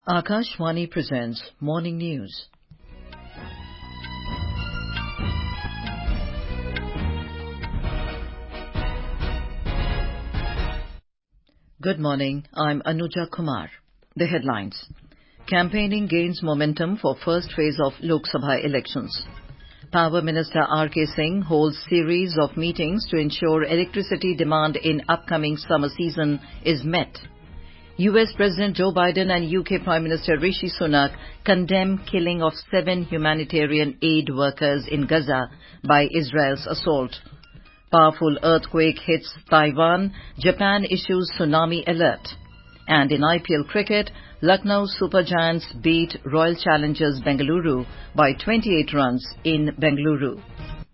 Akashvani presents Morning News. Good morning, I'm Anuja Kumar. The headlines. Campaigning gains momentum for first phase of Lok Sabha elections. Power Minister R.K. Singh holds series of meetings to ensure electricity demand in upcoming summer season is met. US President Joe Biden and UK Prime Minister Rishi Sunak condemn killing of 7 humanitarian aid workers in Gaza by Israel's assault. Powerful earthquake hits Taiwan. Japan issues tsunami alert. And in IPL cricket, Lucknow Super Giants beat Royal Challengers Bengaluru by 28 runs in Bengaluru.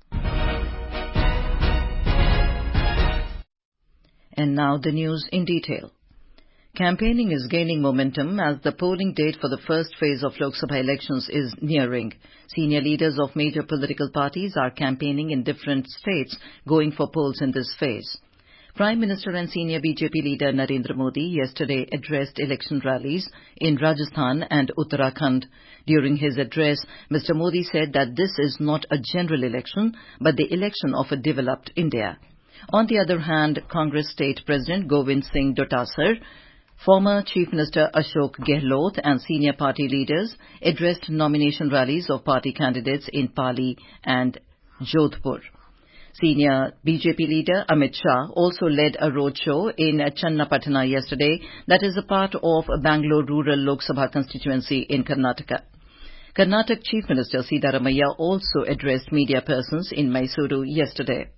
And now the news in detail. Campaigning is gaining momentum as the polling date for the first phase of Lok Sabha elections is nearing. Senior leaders of major political parties are campaigning in different states, going for polls in this phase. Prime Minister and senior BJP leader Narendra Modi yesterday addressed election rallies in Rajasthan and Uttarakhand. During his address, Mr. Modi said that this is not a general election, but the election of a developed India. On the other hand, Congress State President Govind Singh Dotasar, former Chief Minister Ashok Gehlot and senior party leaders addressed nomination rallies of party candidates in Pali and Jodhpur. Senior BJP leader Amit Shah also led a roadshow in Channapatna yesterday, that is a part of Bangalore Rural Lok Sabha constituency in Karnataka. Karnataka Chief Minister Siddaramaiah also addressed media persons in Mysuru yesterday.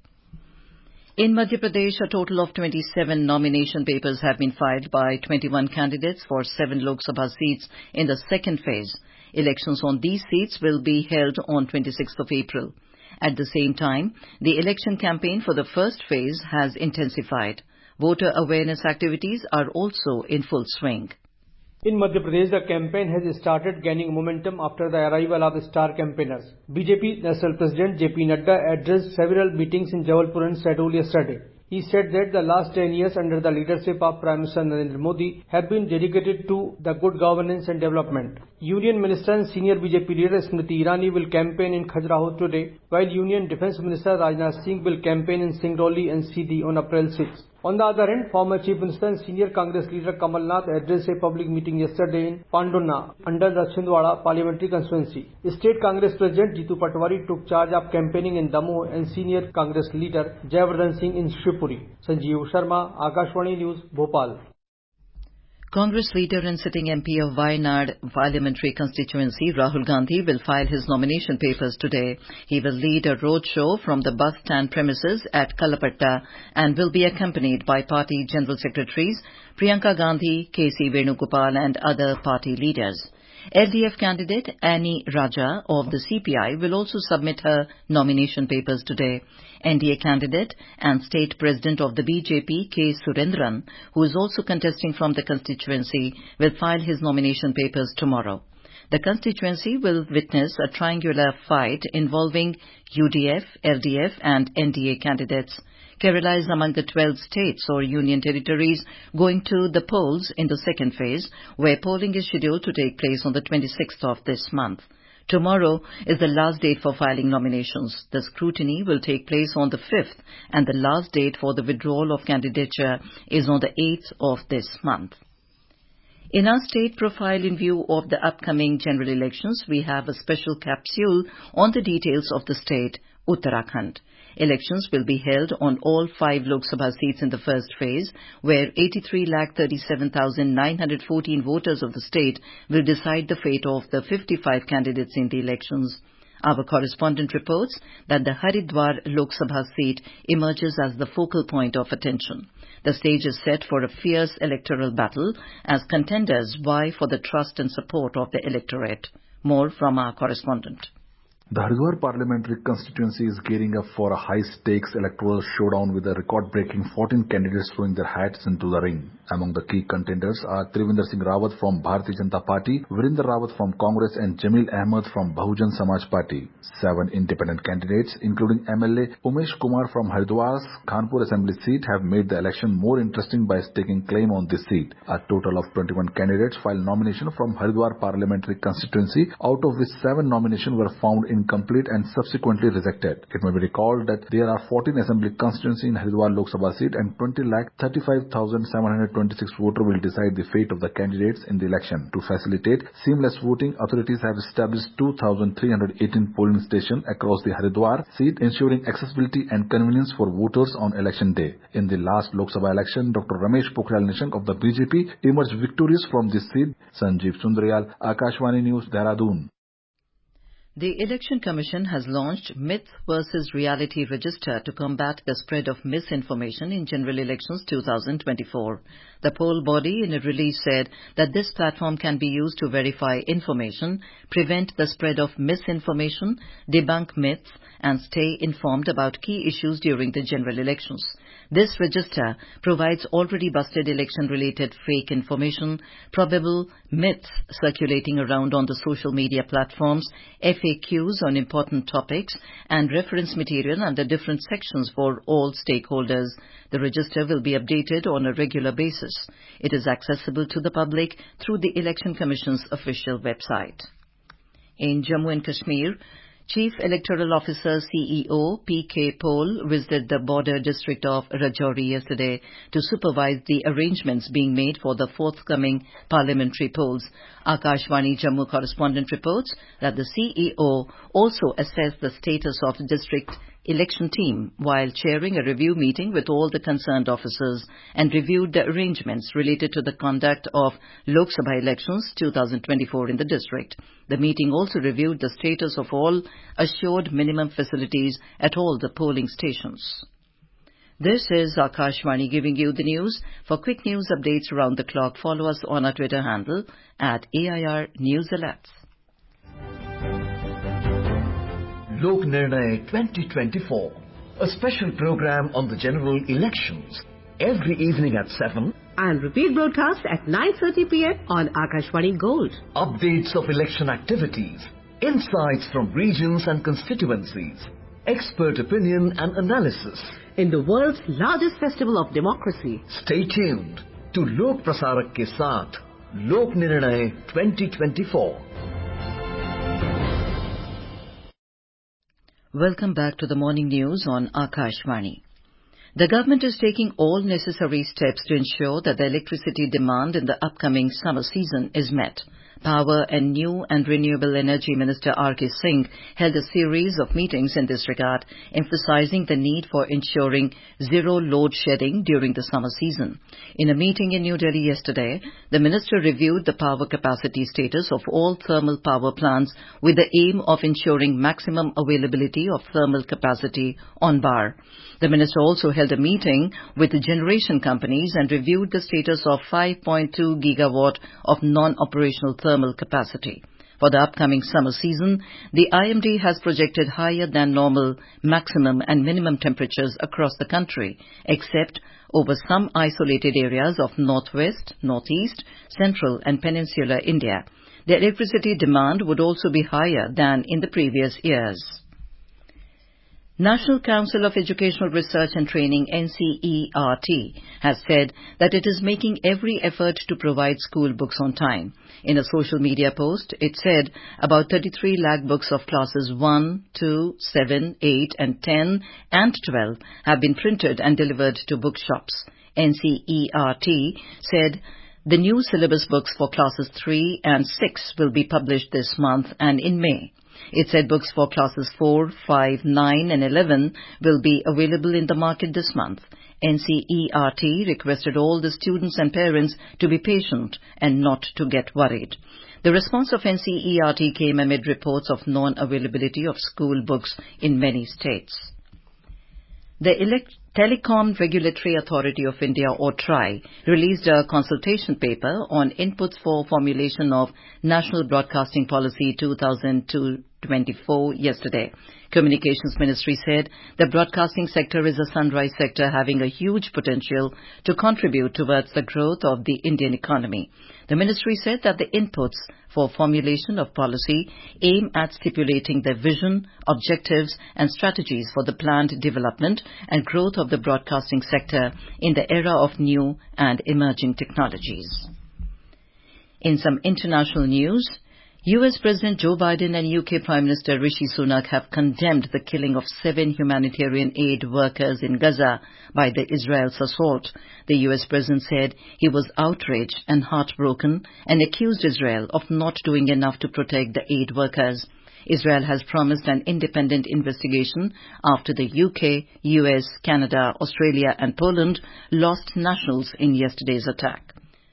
In Madhya Pradesh, a total of 27 nomination papers have been filed by 21 candidates for 7 Lok Sabha seats in the second phase. Elections on these seats will be held on 26th of April. At the same time, the election campaign for the first phase has intensified. Voter awareness activities are also in full swing. In Madhya Pradesh, the campaign has started gaining momentum after the arrival of star campaigners. BJP National President JP Nadda addressed several meetings in Jabalpur and Saddle yesterday. He said that the last 10 years under the leadership of Prime Minister Narendra Modi have been dedicated to the good governance and development. Union Minister and senior BJP leader Smriti Irani will campaign in Khajuraho today, while Union Defence Minister Rajnath Singh will campaign in Singrauli and Sindhi on April 6. On the other hand, former Chief Minister and senior Congress leader Kamal Nath addressed a public meeting yesterday in Pandona under the Chhindwara parliamentary constituency. State Congress President Jitu Patwari took charge of campaigning in Damoh and senior Congress leader Jayavardhan Singh in Shivpuri. Sanjeev Sharma, Akashvani News, Bhopal. Congress leader and sitting MP of Wayanad parliamentary constituency, Rahul Gandhi, will file his nomination papers today. He will lead a roadshow from the bus stand premises at Kalapatta and will be accompanied by party general secretaries Priyanka Gandhi, K.C. Venugopal and other party leaders. LDF candidate Annie Raja of the CPI will also submit her nomination papers today. NDA candidate and state president of the BJP, K. Surendran, who is also contesting from the constituency, will file his nomination papers tomorrow. The constituency will witness a triangular fight involving UDF, LDF and NDA candidates. Kerala is among the 12 states or union territories going to the polls in the second phase, where polling is scheduled to take place on the 26th of this month. Tomorrow is the last date for filing nominations. The scrutiny will take place on the 5th, and the last date for the withdrawal of candidature is on the 8th of this month. In our state profile in view of the upcoming general elections, we have a special capsule on the details of the state, Uttarakhand. Elections will be held on all 5 Lok Sabha seats in the first phase, where 83,37,914 voters of the state will decide the fate of the 55 candidates in the elections. Our correspondent reports that the Haridwar Lok Sabha seat emerges as the focal point of attention. The stage is set for a fierce electoral battle as contenders vie for the trust and support of the electorate. More from our correspondent. The Haridwar parliamentary constituency is gearing up for a high-stakes electoral showdown with a record-breaking 14 candidates throwing their hats into the ring. Among the key contenders are Trivinder Singh Rawat from Bharatiya Janata Party, Virender Rawat from Congress and Jamil Ahmed from Bahujan Samaj Party. 7 independent candidates, including MLA Umesh Kumar from Haridwar's Khanpur Assembly seat, have made the election more interesting by staking claim on this seat. A total of 21 candidates filed nomination from Haridwar parliamentary constituency, out of which 7 nominations were found incomplete and subsequently rejected. It may be recalled that there are 14 assembly constituencies in Haridwar Lok Sabha seat and 20,35,726 voters will decide the fate of the candidates in the election. To facilitate seamless voting, authorities have established 2,318 polling stations across the Haridwar seat, ensuring accessibility and convenience for voters on election day. In the last Lok Sabha election, Dr. Ramesh Pokhriyal Nishank of the BJP emerged victorious from this seat. Sanjeev Sundaryal, Akashvani News, Dehradun. The Election Commission has launched Myth versus Reality Register to combat the spread of misinformation in general elections 2024. The poll body in a release said that this platform can be used to verify information, prevent the spread of misinformation, debunk myths, and stay informed about key issues during the general elections. This register provides already busted election-related fake information, probable myths circulating around on the social media platforms, FAQs on important topics, and reference material under different sections for all stakeholders. The register will be updated on a regular basis. It is accessible to the public through the Election Commission's official website. In Jammu and Kashmir, Chief Electoral Officer CEO P.K. Pol visited the border district of Rajouri yesterday to supervise the arrangements being made for the forthcoming parliamentary polls. Akashvani Jammu correspondent reports that the CEO also assessed the status of the district election team while chairing a review meeting with all the concerned officers and reviewed the arrangements related to the conduct of Lok Sabha elections 2024 in the district. The meeting also reviewed the status of all assured minimum facilities at all the polling stations. This is Akashvani giving you the news. For quick news updates around the clock, follow us on our Twitter handle at AIR News Alerts. Lok Nirnay 2024, a special program on the general elections, every evening at 7 and repeat broadcast at 9:30 p.m. on Akashvani Gold. Updates of election activities, insights from regions and constituencies, expert opinion and analysis. In the world's largest festival of democracy. Stay tuned to Lok Prasarak ke saath, Lok Nirnay 2024. Welcome back to the morning news on Akashvani. The government is taking all necessary steps to ensure that the electricity demand in the upcoming summer season is met. Power and New and Renewable Energy Minister R.K. Singh held a series of meetings in this regard, emphasizing the need for ensuring zero load shedding during the summer season. In a meeting in New Delhi yesterday, the minister reviewed the power capacity status of all thermal power plants with the aim of ensuring maximum availability of thermal capacity on bar. The minister also held a meeting with the generation companies and reviewed the status of 5.2 gigawatt of non-operational thermal capacity. For the upcoming summer season, the IMD has projected higher than normal maximum and minimum temperatures across the country, except over some isolated areas of northwest, northeast, central and peninsular India. The electricity demand would also be higher than in the previous years. National Council of Educational Research and Training NCERT has said that it is making every effort to provide school books on time. In a social media post, it said about 33 lakh books of classes 1, 2, 7, 8 and 10 and 12 have been printed and delivered to bookshops. NCERT said the new syllabus books for classes 3 and 6 will be published this month and in May. It said books for classes 4, 5, 9 and 11 will be available in the market this month. NCERT requested all the students and parents to be patient and not to get worried. The response of NCERT came amid reports of non-availability of school books in many states. The Telecom Regulatory Authority of India, or TRAI, released a consultation paper on inputs for formulation of National Broadcasting Policy 2002 2024 yesterday. Communications Ministry said the broadcasting sector is a sunrise sector having a huge potential to contribute towards the growth of the Indian economy. The ministry said that the inputs for formulation of policy aim at stipulating the vision, objectives and strategies for the planned development and growth of the broadcasting sector in the era of new and emerging technologies. In some international news, US President Joe Biden and UK Prime Minister Rishi Sunak have condemned the killing of 7 humanitarian aid workers in Gaza by the Israel's assault. The US President said he was outraged and heartbroken and accused Israel of not doing enough to protect the aid workers. Israel has promised an independent investigation after the UK, US, Canada, Australia and Poland lost nationals in yesterday's attack.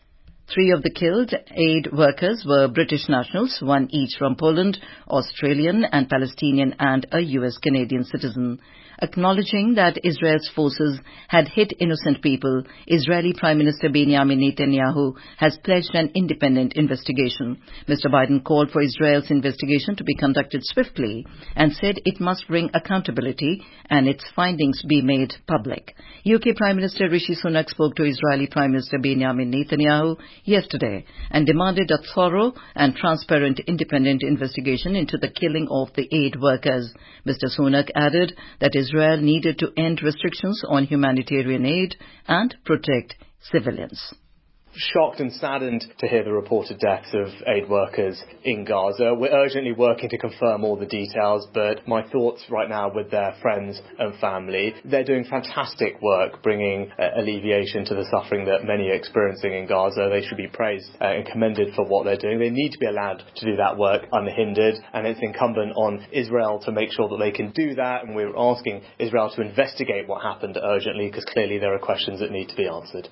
3 of the killed aid workers were British nationals, 1 each from Poland, Australian and Palestinian and a US-Canadian citizen. Acknowledging that Israel's forces had hit innocent people, Israeli Prime Minister Benjamin Netanyahu has pledged an independent investigation. Mr. Biden called for Israel's investigation to be conducted swiftly and said it must bring accountability and its findings be made public. UK Prime Minister Rishi Sunak spoke to Israeli Prime Minister Benjamin Netanyahu yesterday and demanded a thorough and transparent independent investigation into the killing of the aid workers. Mr. Sunak added that Israel needed to end restrictions on humanitarian aid and protect civilians. Shocked and saddened to hear the reported deaths of aid workers in Gaza. We're urgently working to confirm all the details, but my thoughts right now with their friends and family. They're doing fantastic work bringing alleviation to the suffering that many are experiencing in Gaza. They should be praised and commended for what they're doing. They need to be allowed to do that work unhindered, and it's incumbent on Israel to make sure that they can do that, and we're asking Israel to investigate what happened urgently, because clearly there are questions that need to be answered.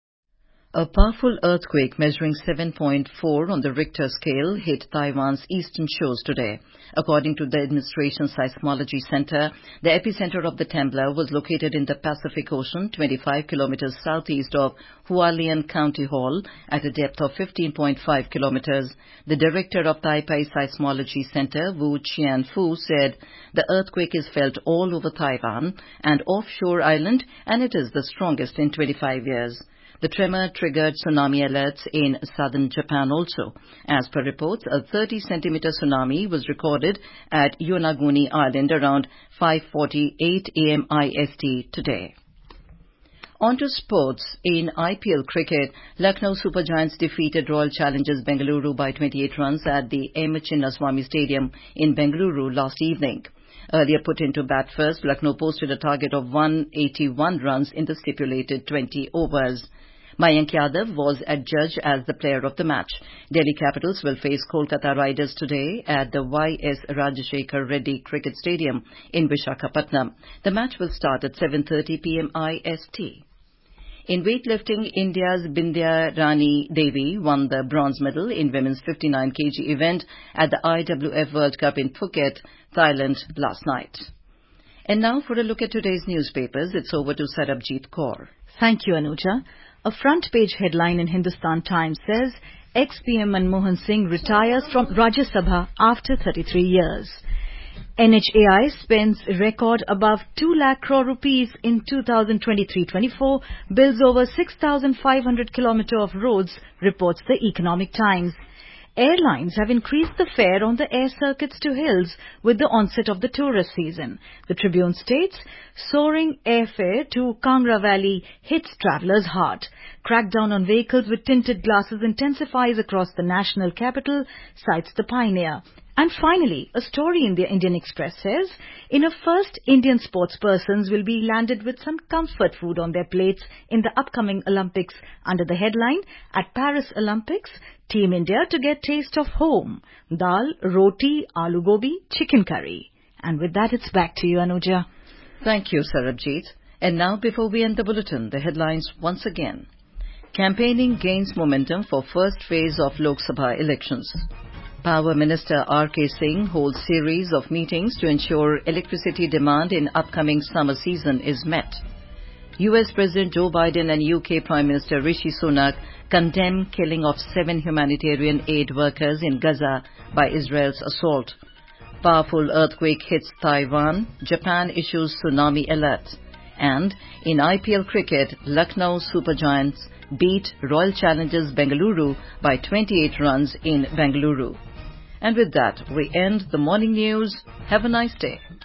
A powerful earthquake measuring 7.4 on the Richter scale hit Taiwan's eastern shores today. According to the administration's seismology center, the epicenter of the tremor was located in the Pacific Ocean, 25 kilometers southeast of Hualien County Hall at a depth of 15.5 kilometers. The director of Taipei Seismology Center, Wu Qianfu, said the earthquake is felt all over Taiwan and offshore island, and it is the strongest in 25 years. The tremor triggered tsunami alerts in southern Japan also. As per reports, a 30-centimeter tsunami was recorded at Yonaguni Island around 5:48 a.m. IST today. On to sports. In IPL cricket, Lucknow Super Giants defeated Royal Challengers Bengaluru by 28 runs at the M. Chinnaswamy Stadium in Bengaluru last evening. Earlier put into bat first, Lucknow posted a target of 181 runs in the stipulated 20 overs. Mayank Yadav was adjudged as the player of the match. Delhi Capitals will face Kolkata Riders today at the Y.S. Rajashekar Reddy Cricket Stadium in Visakhapatnam. The match will start at 7:30 p.m. IST. In weightlifting, India's Bindya Rani Devi won the bronze medal in women's 59 kg event at the IWF World Cup in Phuket, Thailand last night. And now for a look at today's newspapers. It's over to Sarabjit Kaur. Thank you, Anuja. A front-page headline in Hindustan Times says, ex-PM Manmohan Singh retires from Rajya Sabha after 33 years. NHAI spends a record above 2 lakh crore rupees in 2023-24, builds over 6,500 kilometers of roads, reports the Economic Times. Airlines have increased the fare on the air circuits to hills with the onset of the tourist season. The Tribune states, soaring airfare to Kangra Valley hits travellers hard. Crackdown on vehicles with tinted glasses intensifies across the national capital, cites the Pioneer. And finally, a story in the Indian Express says, in a first, Indian sportspersons will be landed with some comfort food on their plates in the upcoming Olympics under the headline, at Paris Olympics, Team India to get taste of home. Dal, roti, aloo gobi, chicken curry. And with that, it's back to you, Anuja. Thank you, Sarabjit. And now, before we end the bulletin, the headlines once again. Campaigning gains momentum for first phase of Lok Sabha elections. Power Minister R.K. Singh holds series of meetings to ensure electricity demand in upcoming summer season is met. US President Joe Biden and UK Prime Minister Rishi Sunak condemn killing of 7 humanitarian aid workers in Gaza by Israel's assault. Powerful earthquake hits Taiwan. Japan issues tsunami alert. And in IPL cricket, Lucknow Super Giants beat Royal Challengers Bengaluru by 28 runs in Bengaluru. And with that, we end the morning news. Have a nice day.